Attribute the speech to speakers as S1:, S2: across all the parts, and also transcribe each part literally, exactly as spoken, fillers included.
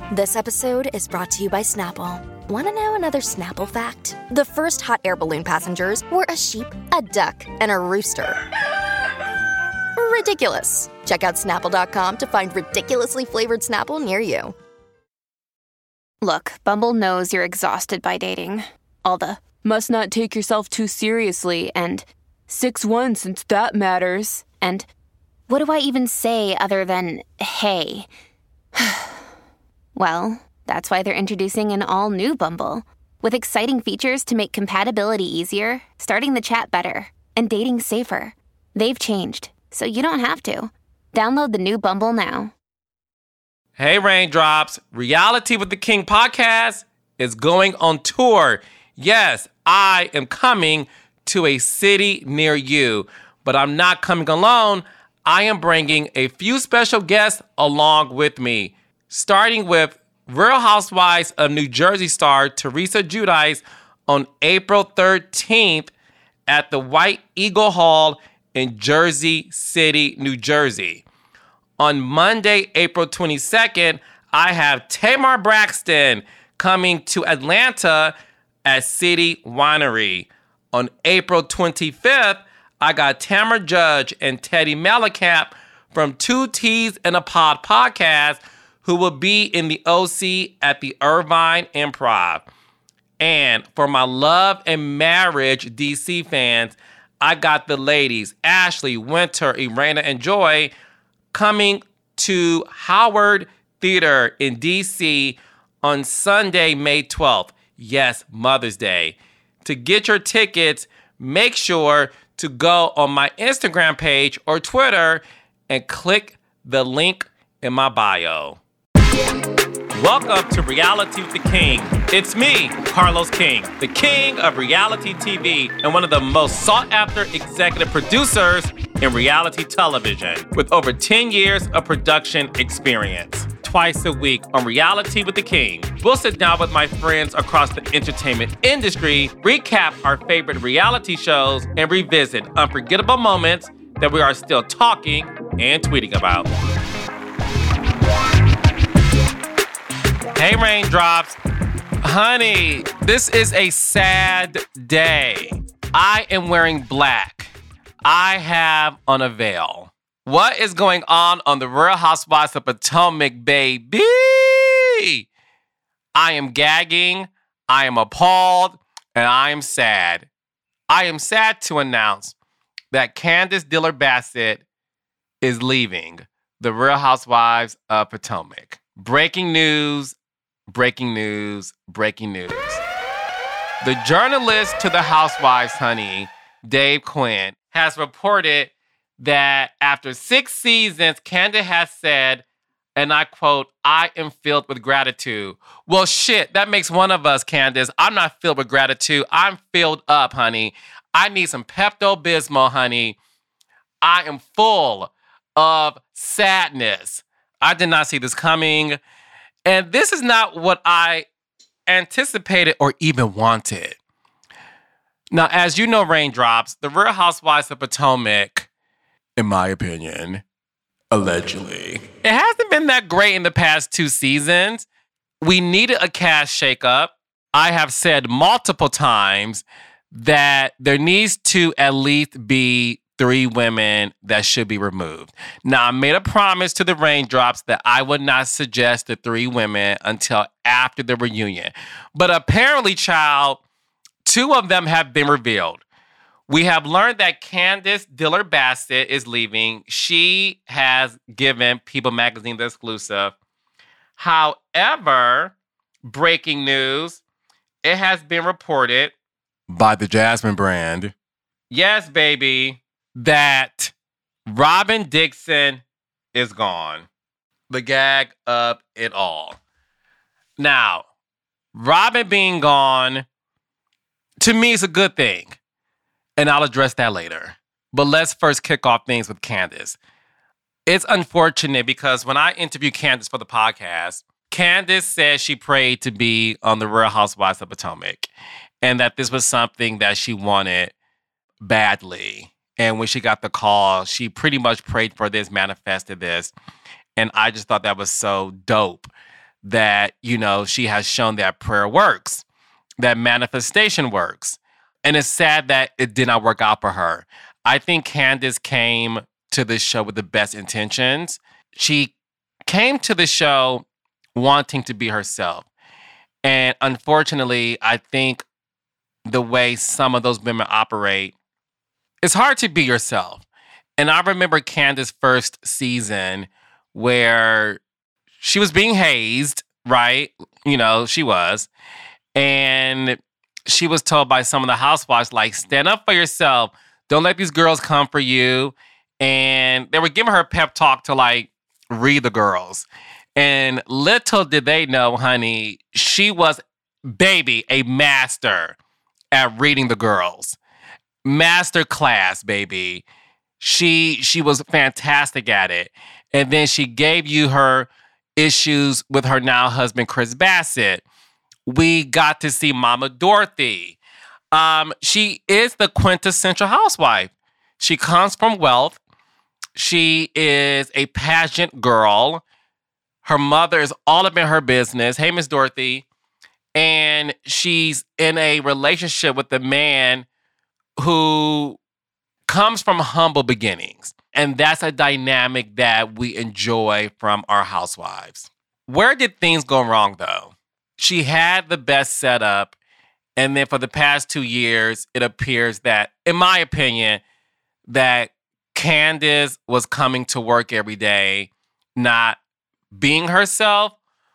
S1: This episode is brought to you by Snapple. Want to know another Snapple fact? The first hot air balloon passengers were a sheep, a duck, and a rooster. Ridiculous. Check out Snapple dot com to find ridiculously flavored Snapple near you.
S2: Look, Bumble knows you're exhausted by dating. All the, must not take yourself too seriously, and six one since that matters, and what do I even say other than, hey? Well, that's why they're introducing an all-new Bumble, with exciting features to make compatibility easier, starting the chat better, and dating safer. They've changed, so you don't have to. Download the new Bumble now.
S3: Hey, Raindrops. Reality with the King podcast is going on tour. Yes, I am coming to a city near you, but I'm not coming alone. I am bringing a few special guests along with me, starting with Real Housewives of New Jersey star Teresa Giudice on April thirteenth at the White Eagle Hall in Jersey City, New Jersey. On Monday, April twenty-second, I have Tamar Braxton coming to Atlanta at City Winery. On April twenty-fifth, I got Tamara Judge and Teddy Mellencamp from Two T's and a Pod podcast, who will be in the O C at the Irvine Improv. And for my love and marriage D C fans, I got the ladies, Ashley, Winter, Irena, and Joy, coming to Howard Theater in D C on Sunday, May twelfth. Yes, Mother's Day. To get your tickets, make sure to go on my Instagram page or Twitter and click the link in my bio. Welcome to Reality with the King. It's me, Carlos King, the king of reality T V and one of the most sought-after executive producers in reality television, with over ten years of production experience. Twice a week on Reality with the King, we'll sit down with my friends across the entertainment industry, recap our favorite reality shows, and revisit unforgettable moments that we are still talking and tweeting about. Hey, Raindrops. Honey, this is a sad day. I am wearing black. I have on a veil. What is going on on the Real Housewives of Potomac, baby? I am gagging, I am appalled, and I am sad. I am sad to announce that Candiace Dillard Bassett is leaving the Real Housewives of Potomac. Breaking news, breaking news, breaking news. The journalist to the Housewives, honey, Dave Quinn, has reported that after six seasons, Candiace has said, and I quote, "I am filled with gratitude." Well, shit, that makes one of us, Candiace. I'm not filled with gratitude. I'm filled up, honey. I need some Pepto-Bismol, honey. I am full of sadness. I did not see this coming. And this is not what I anticipated or even wanted. Now, as you know, Raindrops, the Real Housewives of Potomac, in my opinion, allegedly, it hasn't been that great in the past two seasons. We needed a cast shakeup. I have said multiple times that there needs to at least be three women that should be removed. Now, I made a promise to the Raindrops that I would not suggest the three women until after the reunion. But apparently, child, two of them have been revealed. We have learned that Candiace Dillard Bassett is leaving. She has given People Magazine the exclusive. However, breaking news, it has been reported by the Jasmine brand, yes, baby, that Robyn Dixon is gone. The gag of it all. Now, Robyn being gone, to me, is a good thing. And I'll address that later. But let's first kick off things with Candiace. It's unfortunate because when I interviewed Candiace for the podcast, Candiace said she prayed to be on the Real Housewives of Potomac and that this was something that she wanted badly. And when she got the call, she pretty much prayed for this, manifested this. And I just thought that was so dope that, you know, she has shown that prayer works, that manifestation works. And it's sad that it did not work out for her. I think Candace came to this show with the best intentions. She came to the show wanting to be herself. And unfortunately, I think the way some of those women operate, it's hard to be yourself. And I remember Candace's first season where she was being hazed, right? You know, she was. And she was told by some of the housewives, like, stand up for yourself. Don't let these girls come for you. And they were giving her a pep talk to, like, read the girls. And little did they know, honey, she was, baby, a master at reading the girls. Master class, baby. She she was fantastic at it. And then she gave you her issues with her now husband, Chris Bassett. We got to see Mama Dorothy. Um, she is the quintessential housewife. She comes from wealth. She is a pageant girl. Her mother is all up in her business. Hey, Miss Dorothy. And she's in a relationship with a man who comes from humble beginnings. And that's a dynamic that we enjoy from our housewives. Where did things go wrong, though? She had the best setup. And then for the past two years, it appears that, in my opinion, that Candace was coming to work every day, not being herself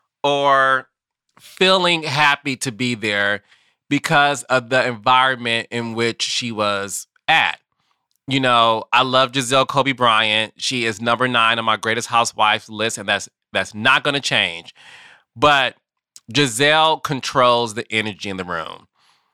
S3: or feeling happy to be there because of the environment in which she was at. You know, I love Giselle Kobe Bryant. She is number nine on my Greatest Housewives list, and that's that's not going to change. But Giselle controls the energy in the room.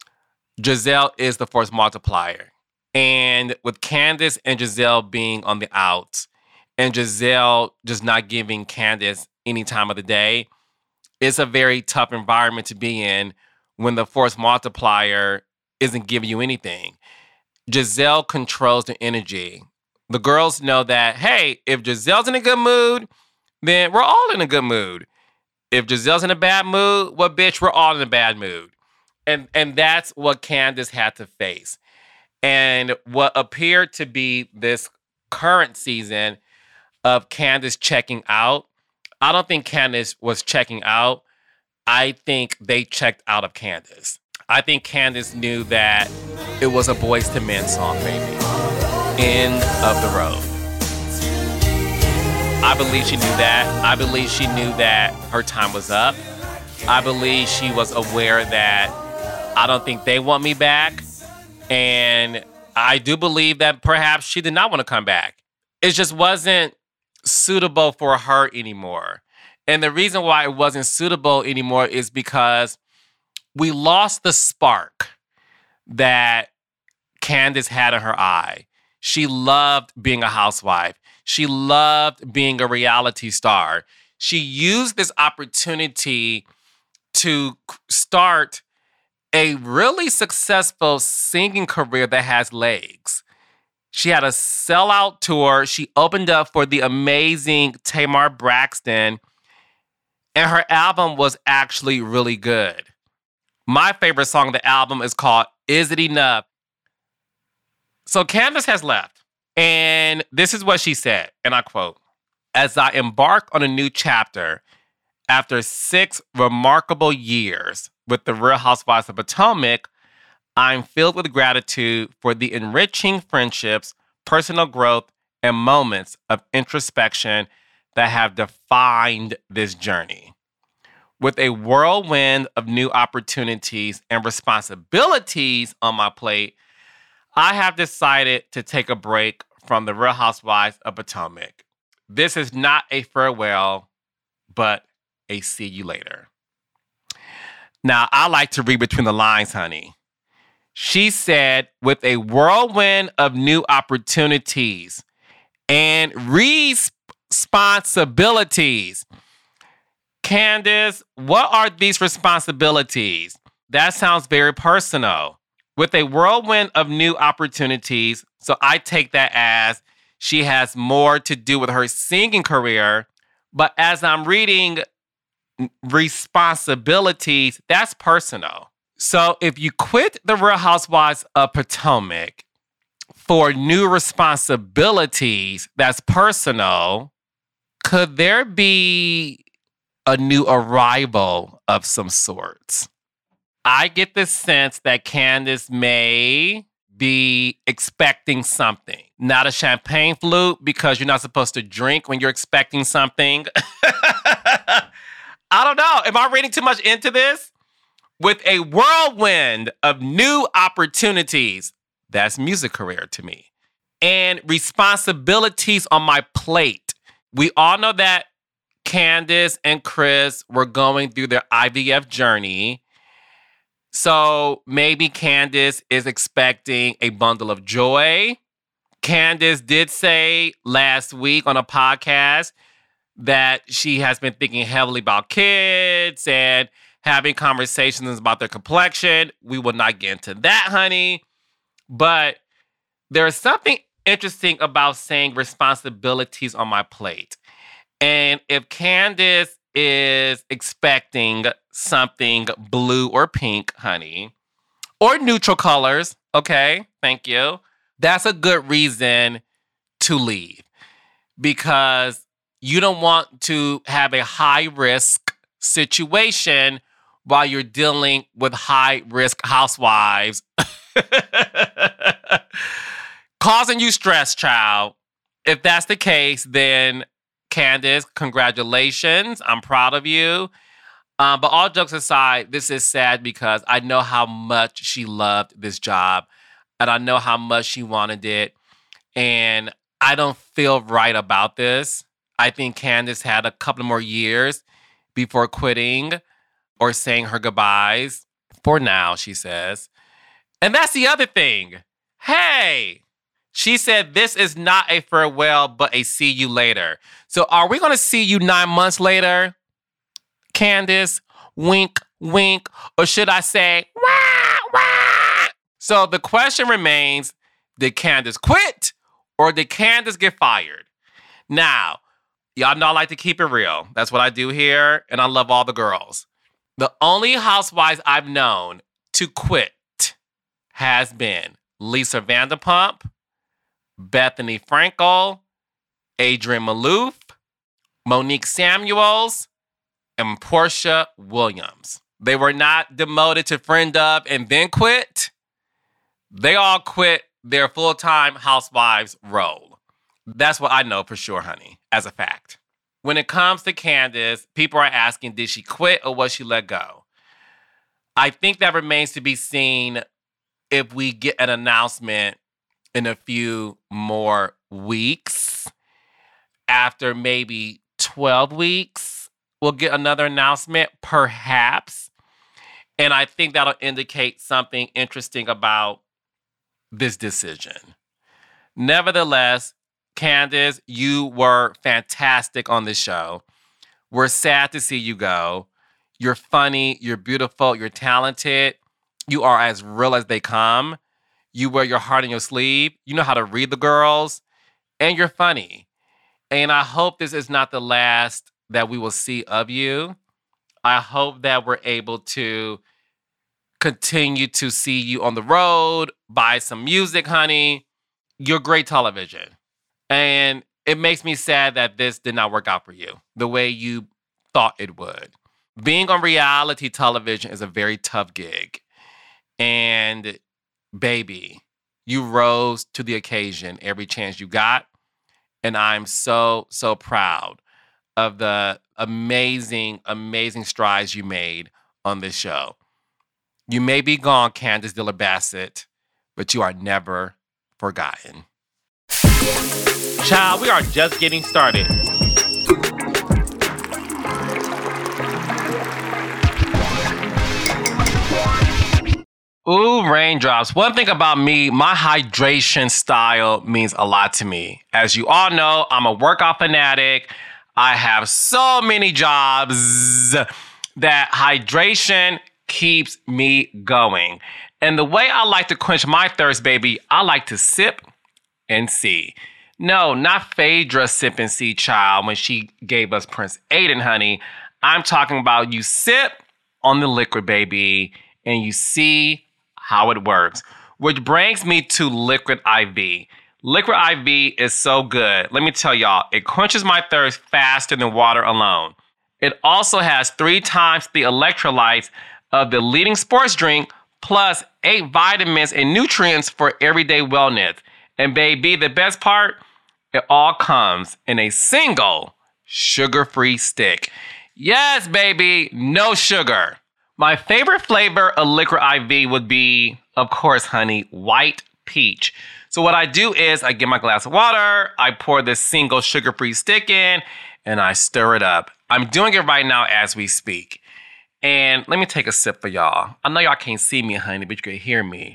S3: Giselle is the force multiplier. And with Candace and Giselle being on the outs, and Giselle just not giving Candace any time of the day, it's a very tough environment to be in when the force multiplier isn't giving you anything. Giselle controls the energy. The girls know that, hey, if Giselle's in a good mood, then we're all in a good mood. If Giselle's in a bad mood, well, bitch, we're all in a bad mood. And, and that's what Candace had to face. And what appeared to be this current season of Candace checking out, I don't think Candace was checking out. I think they checked out of Candace. I think Candace knew that it was a Boyz two Men song, baby. End of the road. I believe she knew that. I believe she knew that her time was up. I believe she was aware that I don't think they want me back. And I do believe that perhaps she did not want to come back. It just wasn't suitable for her anymore. And the reason why it wasn't suitable anymore is because we lost the spark that Candace had in her eye. She loved being a housewife. She loved being a reality star. She used this opportunity to start a really successful singing career that has legs. She had a sellout tour. She opened up for the amazing Tamar Braxton, and her album was actually really good. My favorite song on the album is called Is It Enough? So Candace has left, and this is what she said, and I quote, "As I embark on a new chapter after six remarkable years with the Real Housewives of Potomac, I'm filled with gratitude for the enriching friendships, personal growth, and moments of introspection that have defined this journey. With a whirlwind of new opportunities and responsibilities on my plate, I have decided to take a break from the Real Housewives of Potomac. This is not a farewell, but a see you later." Now, I like to read between the lines, honey. She said, with a whirlwind of new opportunities and responsibilities. Candace, what are these responsibilities? That sounds very personal. With a whirlwind of new opportunities, so I take that as she has more to do with her singing career. But as I'm reading responsibilities, that's personal. So if you quit the Real Housewives of Potomac for new responsibilities, that's personal, could there be a new arrival of some sorts? I get the sense that Candace may be expecting something. Not a champagne flute, because you're not supposed to drink when you're expecting something. I don't know. Am I reading too much into this? With a whirlwind of new opportunities, that's music career to me, and responsibilities on my plate. We all know that Candace and Chris were going through their I V F journey. So maybe Candace is expecting a bundle of joy. Candace did say last week on a podcast that she has been thinking heavily about kids and having conversations about their complexion. We will not get into that, honey. But there is something interesting about saying responsibilities on my plate. And if Candace is expecting something blue or pink, honey, or neutral colors, okay, thank you, that's a good reason to leave, because you don't want to have a high-risk situation while you're dealing with high-risk housewives causing you stress, child. If that's the case, then Candace, congratulations. I'm proud of you. Um, but all jokes aside, this is sad because I know how much she loved this job and I know how much she wanted it. And I don't feel right about this. I think Candace had a couple more years before quitting or saying her goodbyes. For now, she says. And that's the other thing. Hey, she said this is not a farewell, but a see you later. So are we going to see you nine months later, Candace? Wink, wink. Or should I say, wah, wah? So the question remains, did Candace quit or did Candace get fired? Now, y'all know I like to keep it real. That's what I do here, and I love all the girls. The only housewives I've known to quit has been Lisa Vanderpump, Bethany Frankel, Adrienne Maloof, Monique Samuels, and Portia Williams. They were not demoted to friend of and then quit. They all quit their full-time housewives role. That's what I know for sure, honey, as a fact. When it comes to Candace, people are asking, did she quit or was she let go? I think that remains to be seen if we get an announcement in a few more weeks. After maybe twelve weeks, we'll get another announcement, perhaps. And I think that'll indicate something interesting about this decision. Nevertheless, Candace, you were fantastic on this show. We're sad to see you go. You're funny, you're beautiful, you're talented. You are as real as they come. You wear your heart on your sleeve. You know how to read the girls. And you're funny. And I hope this is not the last that we will see of you. I hope that we're able to continue to see you on the road, buy some music, honey. You're great television. And it makes me sad that this did not work out for you the way you thought it would. Being on reality television is a very tough gig. And baby, you rose to the occasion every chance you got. And I'm so, so proud of the amazing, amazing strides you made on this show. You may be gone, Candace Dillard Bassett, but you are never forgotten. Child, we are just getting started. Ooh, raindrops. One thing about me, my hydration style means a lot to me. As you all know, I'm a workout fanatic. I have so many jobs that hydration keeps me going. And the way I like to quench my thirst, baby, I like to sip and see. No, not Phaedra sip and see, child, when she gave us Prince Aiden, honey. I'm talking about you sip on the liquid, baby, and you see how it works. Which brings me to Liquid I V. Liquid I V is so good. Let me tell y'all, it quenches my thirst faster than water alone. It also has three times the electrolytes of the leading sports drink, plus eight vitamins and nutrients for everyday wellness. And baby, the best part, it all comes in a single sugar-free stick. Yes, baby, no sugar. My favorite flavor of Liquid I V would be, of course, honey, white peach. So what I do is I get my glass of water, I pour this single sugar-free stick in, and I stir it up. I'm doing it right now as we speak. And let me take a sip for y'all. I know y'all can't see me, honey, but you can hear me.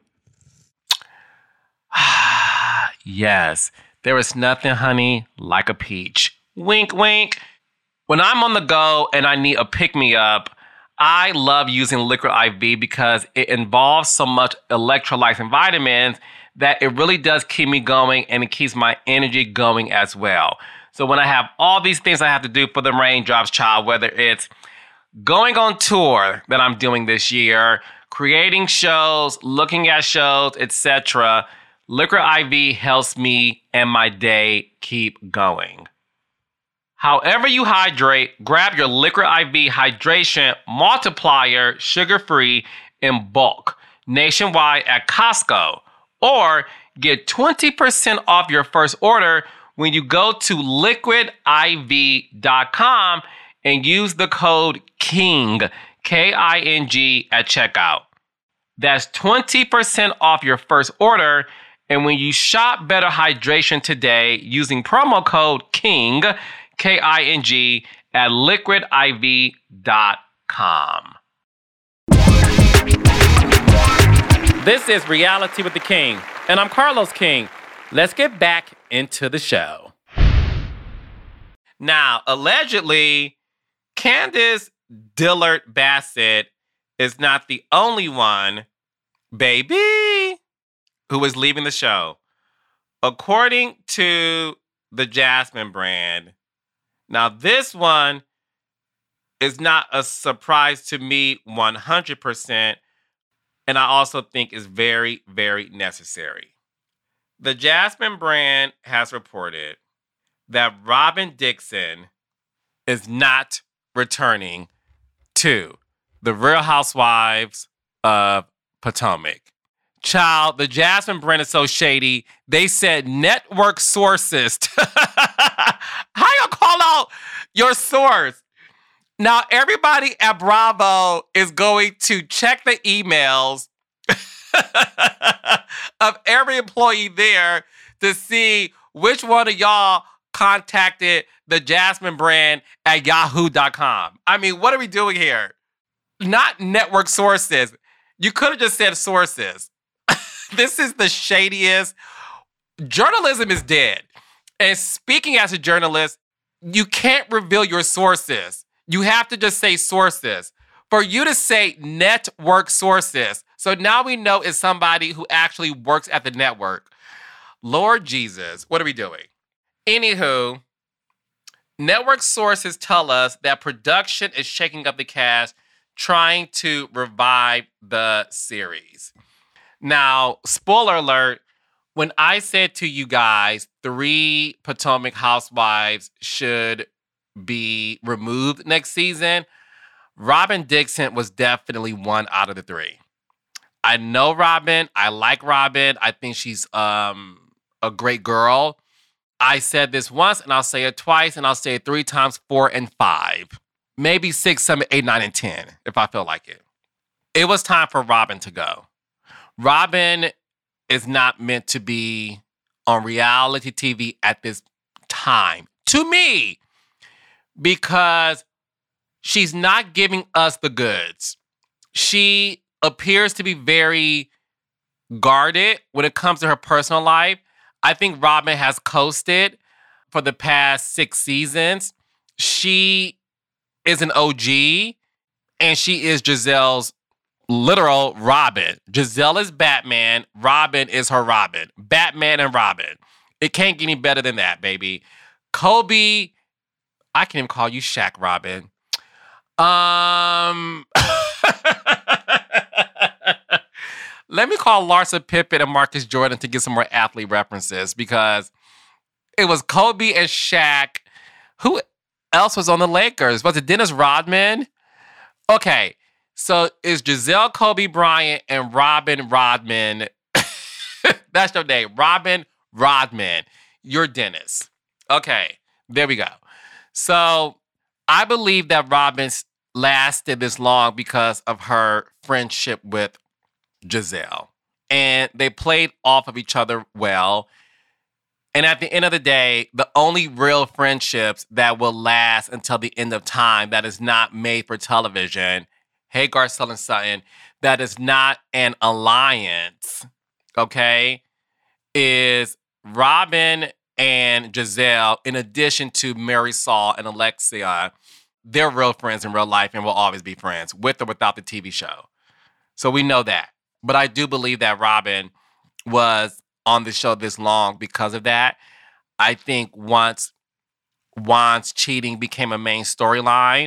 S3: Yes, there is nothing, honey, like a peach. Wink, wink. When I'm on the go and I need a pick-me-up, I love using Liquid I V because it involves so much electrolytes and vitamins that it really does keep me going, and it keeps my energy going as well. So when I have all these things I have to do for the Raindrops Child, whether it's going on tour that I'm doing this year, creating shows, looking at shows, et cetera, Liquid I V helps me and my day keep going. However you hydrate, grab your Liquid I V Hydration Multiplier sugar-free in bulk nationwide at Costco, or get twenty percent off your first order when you go to liquid I V dot com and use the code KING, K I N G, at checkout. That's twenty percent off your first order, and when you shop Better Hydration today using promo code KING, K I N G, at liquid I V dot com. This is Reality with the King, and I'm Carlos King. Let's get back into the show. Now, allegedly, Candace Dillard Bassett is not the only one, baby, who is leaving the show. According to the Jasmine brand, now this one is not a surprise to me one hundred percent, and I also think is very, very necessary. The Jasmine brand has reported that Robyn Dixon is not returning to the Real Housewives of Potomac. Child, the Jasmine brand is so shady, they said network sources. How y'all call out your source? Now, everybody at Bravo is going to check the emails of every employee there to see which one of y'all contacted the Jasmine brand at yahoo dot com. I mean, what are we doing here? Not network sources. You could have just said sources. This is the shadiest. Journalism is dead. And speaking as a journalist, you can't reveal your sources. You have to just say sources. For you to say network sources, so now we know it's somebody who actually works at the network. Lord Jesus, what are we doing? Anywho, network sources tell us that production is shaking up the cast, trying to revive the series. Now, spoiler alert, when I said to you guys, three Potomac housewives should be removed next season, Robyn Dixon was definitely one out of the three. I know Robyn. I like Robyn. I think she's um, a great girl. I said this once, and I'll say it twice, and I'll say it three times, four and five. Maybe six, seven, eight, nine, and ten, if I feel like it. It was time for Robyn to go. Robyn is not meant to be on reality T V at this time, to me, because she's not giving us the goods. She appears to be very guarded when it comes to her personal life. I think Robyn has coasted for the past six seasons. She is an O G, and she is Gizelle's literal Robyn. Gizelle is Batman. Robyn is her Robyn. Batman and Robyn. It can't get any better than that, baby. Kobe, I can't even call you Shaq, Robyn. Um, let me call Larsa Pippen and Marcus Jordan to get some more athlete references because it was Kobe and Shaq. Who else was on the Lakers? Was it Dennis Rodman? Okay, so it's Giselle Kobe Bryant and Robin Rodman. That's your name, Robin Rodman. You're Dennis. Okay, there we go. So I believe that Robin lasted this long because of her friendship with Giselle. And they played off of each other well. And at the end of the day, the only real friendships that will last until the end of time that is not made for television, hey, Garcelle and Sutton, that is not an alliance, okay, is Robin and Giselle, in addition to Mary Saul and Alexia. They're real friends in real life and will always be friends, with or without the T V show. So we know that. But I do believe that Robin was on the show this long because of that. I think once Juan's cheating became a main storyline,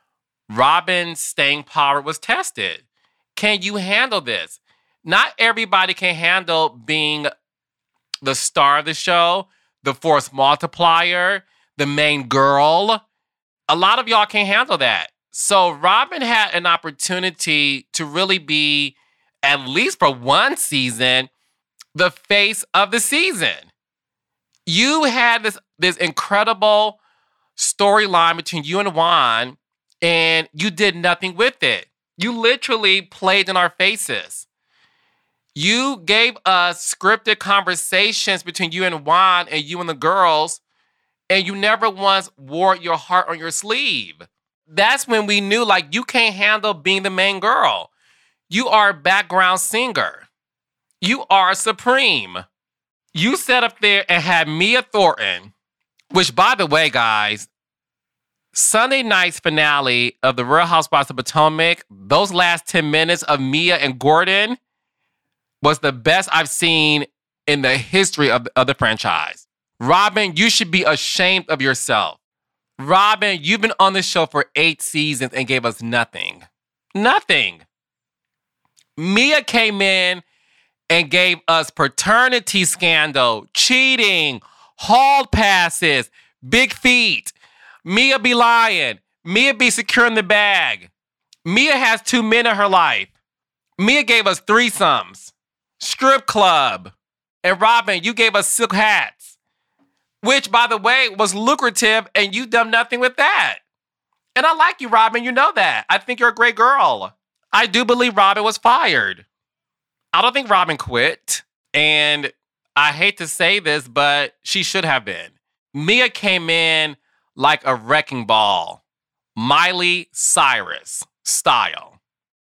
S3: Robin's staying power was tested. Can you handle this? Not everybody can handle being the star of the show, the force multiplier, the main girl. A lot of y'all can't handle that. So Robin had an opportunity to really be, at least for one season, the face of the season. You had this, this incredible storyline between you and Juan, and you did nothing with it. You literally played in our faces. You gave us scripted conversations between you and Juan and you and the girls, and you never once wore your heart on your sleeve. That's when we knew, like, you can't handle being the main girl. You are a background singer. You are supreme. You sat up there and had Mia Thornton, which, by the way, guys, Sunday night's finale of The Real Housewives of Potomac, those last ten minutes of Mia and Gordon was the best I've seen in the history of, of the franchise. Robin, you should be ashamed of yourself. Robin, you've been on this show for eight seasons and gave us nothing. Nothing. Mia came in and gave us paternity scandal, cheating, hall passes, big feet. Mia be lying. Mia be securing the bag. Mia has two men in her life. Mia gave us threesomes, strip club. And Robin, you gave us silk hats, which, by the way, was lucrative, and you done nothing with that. And I like you, Robin. You know that. I think you're a great girl. I do believe Robin was fired. I don't think Robin quit. And I hate to say this, but she should have been. Mia came in like a wrecking ball, Miley Cyrus style.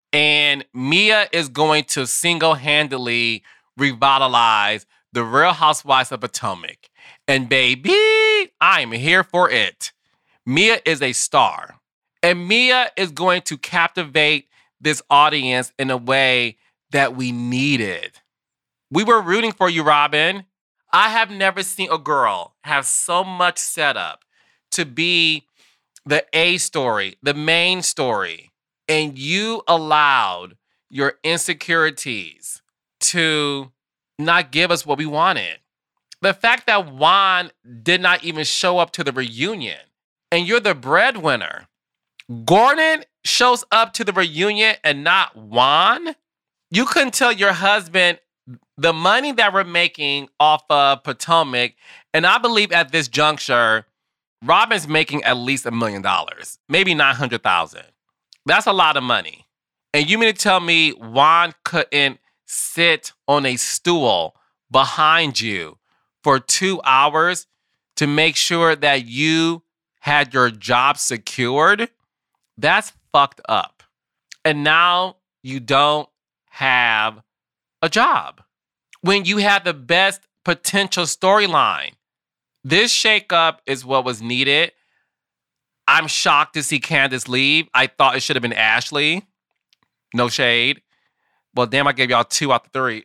S3: And Mia is going to single-handedly revitalize The Real Housewives of Potomac. And baby, I'm here for it. Mia is a star. And Mia is going to captivate this audience in a way that we needed. We were rooting for you, Robin. I have never seen a girl have so much setup to be the A story, the main story, and you allowed your insecurities to not give us what we wanted. The fact that Juan did not even show up to the reunion, and you're the breadwinner. Gordon shows up to the reunion and not Juan. You couldn't tell your husband the money that we're making off of Potomac, and I believe at this juncture, Robin's making at least a million dollars, maybe nine hundred thousand dollars. That's a lot of money. And you mean to tell me Juan couldn't sit on a stool behind you for two hours to make sure that you had your job secured? That's fucked up. And now you don't have a job when you had the best potential storyline. This shakeup is what was needed. I'm shocked to see Candace leave. I thought it should have been Ashley. No shade. Well, damn, I gave y'all two out of three.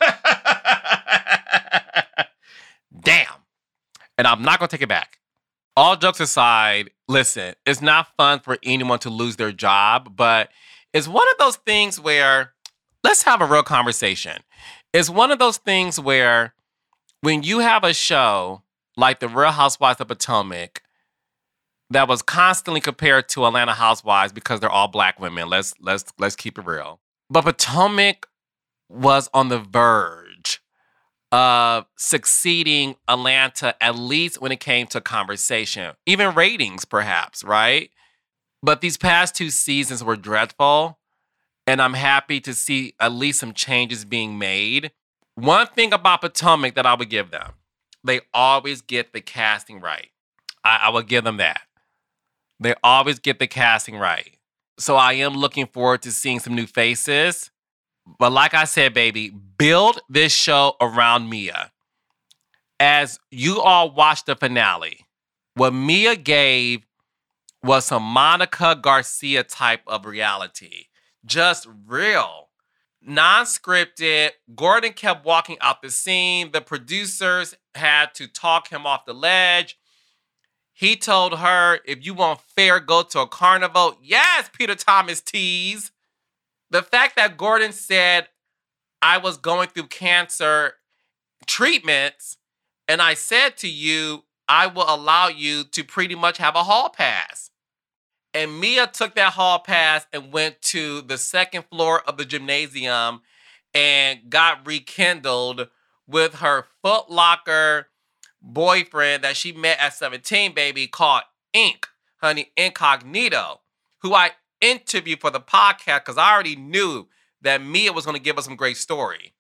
S3: Damn. And I'm not going to take it back. all jokes aside, listen, it's not fun for anyone to lose their job, but it's one of those things where, let's have a real conversation. It's one of those things where when you have a show like The Real Housewives of Potomac that was constantly compared to Atlanta Housewives because they're all black women, let's let's let's keep it real. But Potomac was on the verge of succeeding Atlanta, at least when it came to conversation, even ratings perhaps, right? But these past two seasons were dreadful, and I'm happy to see at least some changes being made. One thing about Potomac that I would give them, they always get the casting right. I, I would give them that. They always get the casting right. So I am looking forward to seeing some new faces. But like I said, baby, build this show around Mia. As you all watch the finale, what Mia gave was some Monica Garcia type of reality. Just real. Non-scripted. Gordon kept walking out the scene. The producers had to talk him off the ledge. He told her, if you want fair, go to a carnival. Yes, Peter Thomas tease. The fact that Gordon said, I was going through cancer treatments, and I said to you, I will allow you to pretty much have a hall pass. And Mia took that hall pass and went to the second floor of the gymnasium and got rekindled with her Foot Locker boyfriend that she met at seventeen, baby, called Ink, honey, Incognito, who I interviewed for the podcast because I already knew that Mia was going to give us some great story.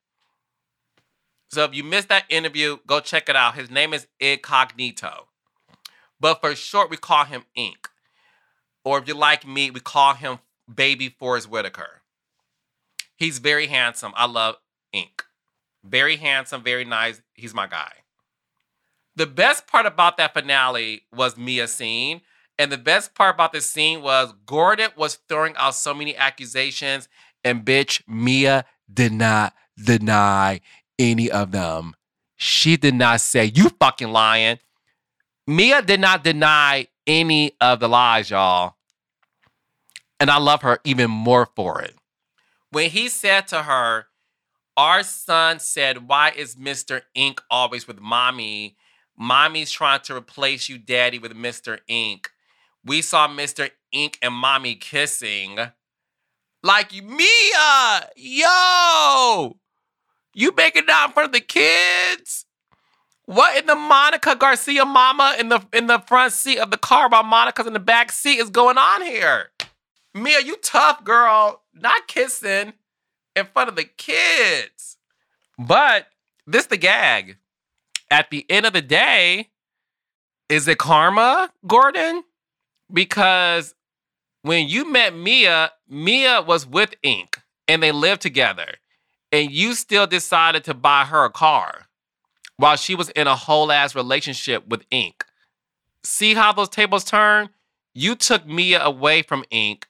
S3: So if you missed that interview, go check it out. His name is Incognito. But for short, we call him Ink. Or if you like me, we call him Baby Forrest Whitaker. He's very handsome. I love Ink. Very handsome, very nice. He's my guy. The best part about that finale was Mia's scene. And the best part about this scene was Gordon was throwing out so many accusations. And bitch, Mia did not deny any of them. She did not say, you fucking lying. Mia did not deny any of the lies, y'all. And I love her even more for it. When he said to her, our son said, why is Mister Ink always with mommy? Mommy's trying to replace you, daddy, with Mister Ink. We saw Mister Ink and mommy kissing. Like, Mia, yo, you making out in front of the kids? What in the Monica Garcia mama in the in the front seat of the car while Monica's in the back seat is going on here? Mia, you tough, girl. Not kissing in front of the kids. But this the gag. At the end of the day, is it karma, Gordon? Because when you met Mia, Mia was with Ink and they lived together. And you still decided to buy her a car while she was in a whole ass relationship with Ink. See how those tables turn? You took Mia away from Ink.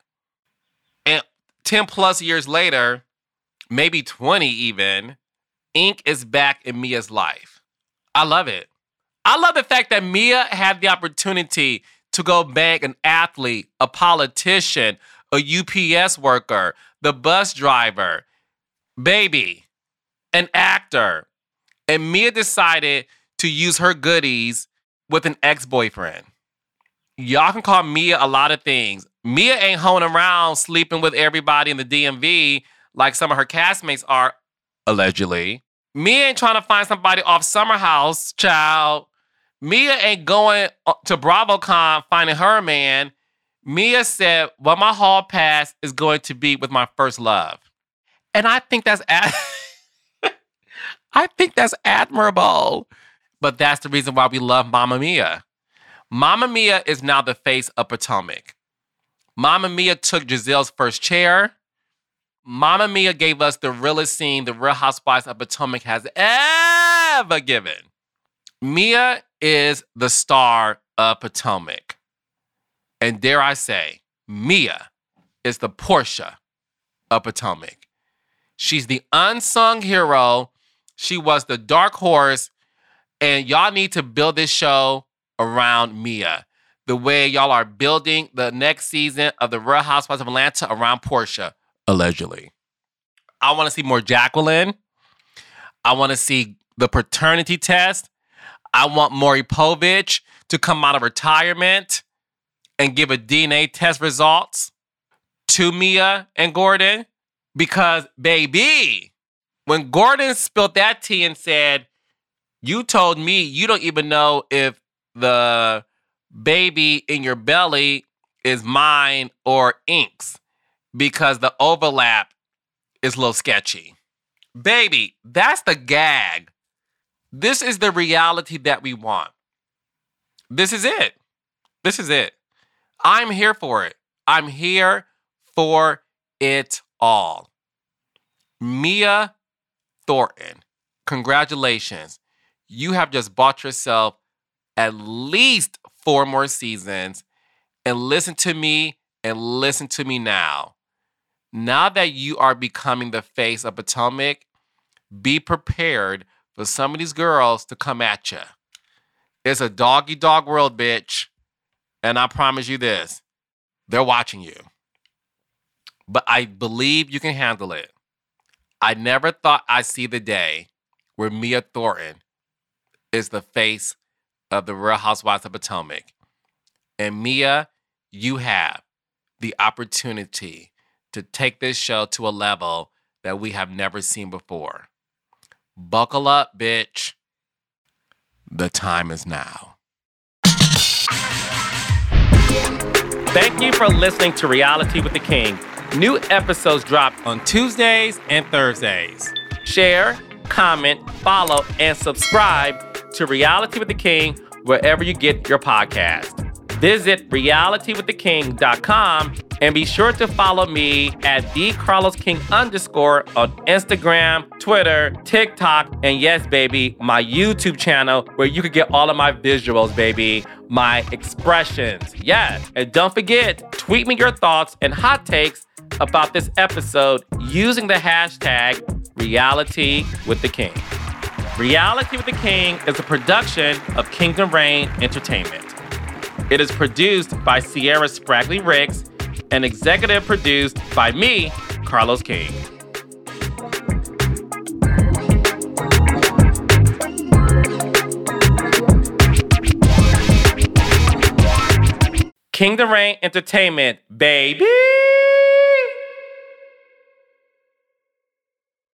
S3: And ten plus years later, maybe twenty even, Ink is back in Mia's life. I love it. I love the fact that Mia had the opportunity to go bang an athlete, a politician, a U P S worker, the bus driver, baby, an actor. And Mia decided to use her goodies with an ex-boyfriend. Y'all can call Mia a lot of things. Mia ain't hoeing around sleeping with everybody in the D M V like some of her castmates are, allegedly. Mia ain't trying to find somebody off Summer House, child. Mia ain't going to BravoCon finding her a man. Mia said, well, my hall pass is going to be with my first love. And I think that's ad- I think that's admirable. But that's the reason why we love Mamma Mia. Mamma Mia is now the face of Potomac. Mamma Mia took Giselle's first chair. Mamma Mia gave us the realest scene the Real Housewives of Potomac has ever given. Mia is the star of Potomac. And dare I say, Mia is the Portia of Potomac. She's the unsung hero. She was the dark horse. And y'all need to build this show around Mia. The way y'all are building the next season of The Real Housewives of Atlanta around Portia, allegedly. I want to see more Jacqueline. I want to see the paternity test. I want Maury Povich to come out of retirement and give a D N A test results to Mia and Gordon. Because, baby, when Gordon spilled that tea and said, you told me you don't even know if the baby in your belly is mine or Ink's because the overlap is a little sketchy. Baby, that's the gag. This is the reality that we want. This is it. This is it. I'm here for it. I'm here for it all. Mia Thornton, congratulations. You have just bought yourself at least four more seasons. And listen to me and listen to me now. Now that you are becoming the face of Potomac, be prepared for some of these girls to come at you. It's a dog-eat-dog world, bitch. And I promise you this, they're watching you. But I believe you can handle it. I never thought I'd see the day where Mia Thornton is the face of The Real Housewives of Potomac. And Mia, you have the opportunity to take this show to a level that we have never seen before. Buckle up, bitch. The time is now. Thank you for listening to Reality with the King. New episodes drop on Tuesdays and Thursdays. Share, comment, follow, and subscribe to Reality with the King wherever you get your podcast. Visit reality with the king dot com and be sure to follow me at TheCarlosKing underscore on Instagram, Twitter, TikTok, and yes, baby, my YouTube channel where you can get all of my visuals, baby, my expressions. Yes, and don't forget, tweet me your thoughts and hot takes about this episode using the hashtag Reality with the King. Reality with the King is a production of Kingdom Reign Entertainment. It is produced by Sierra Spragley Ricks and executive produced by me, Carlos King. Kingdom Reign Entertainment, baby!